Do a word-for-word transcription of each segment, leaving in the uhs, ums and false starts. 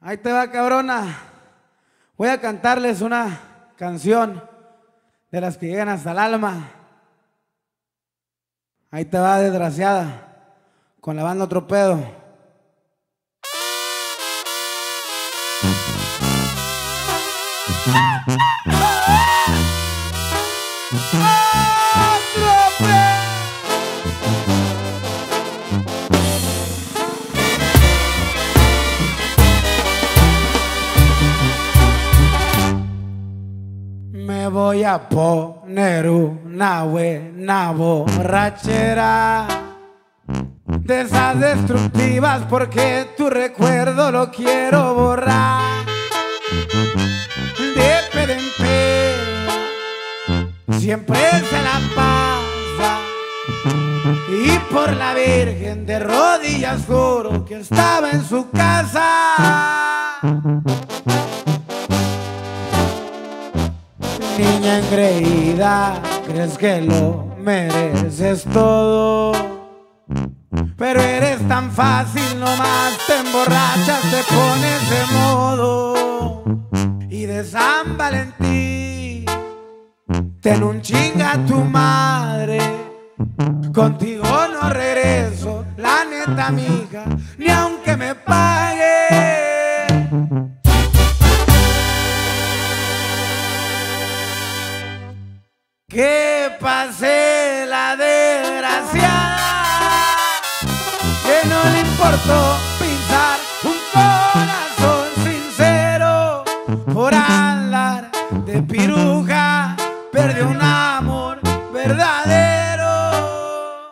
Ahí te va, cabrona. Voy a cantarles una canción de las que llegan hasta el alma. Ahí te va, desgraciada, con la banda Otro Pedo. Me voy a poner una buena borrachera, de esas destructivas, porque tu recuerdo lo quiero borrar. De pedo en pedo siempre se la pasa, y por la Virgen de rodillas juro que estaba en su casa. Niña engreída, crees que lo mereces todo, pero eres tan fácil, nomás te emborrachas, te pones de modo. Y de San Valentín, ten un chinga a tu madre, contigo no regreso, la neta mija, ni aunque me pague. Que pase la desgraciada, que no le importó pisar un corazón sincero, por andar de piruja perdió un amor verdadero.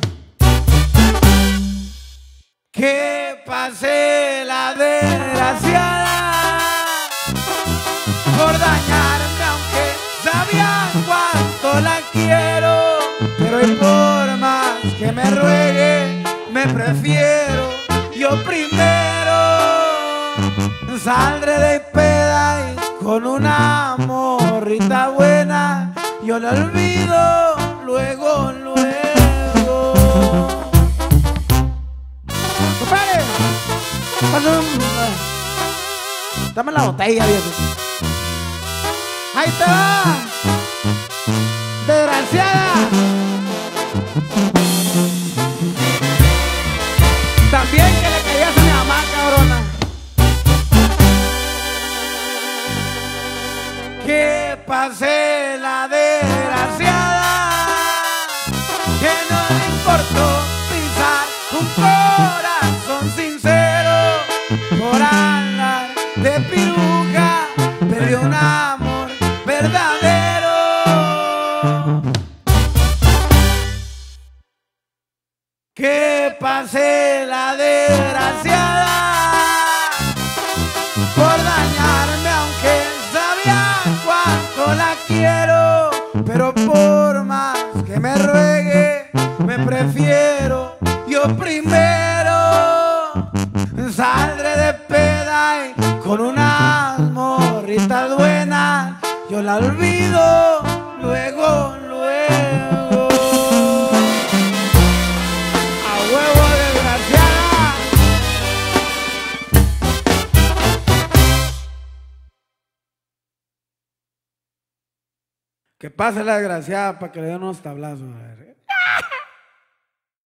Que pase la desgraciada por dañarme, aunque sabía cuánto la quiero, pero y por más que me ruegue, me prefiero yo primero. Saldré de peda y con una morrita buena yo la olvido luego, luego. Compadre, dame la botella, viejo. Ahí te va, desgraciada. También que le caías a mi mamá, cabrona. Que pase la desgraciada, que no le importó pisar un corazón sincero, por andar de piruja perdió un amor verdadero. Que pase la desgraciada por dañarme, aunque sabía cuánto la quiero, pero por más que me ruegue, me prefiero yo primero. Saldré de peda y con unas morritas buenas yo la olvido luego, luego. A huevo, desgraciada. Que pase la desgraciada para que le den unos tablazos, a ver.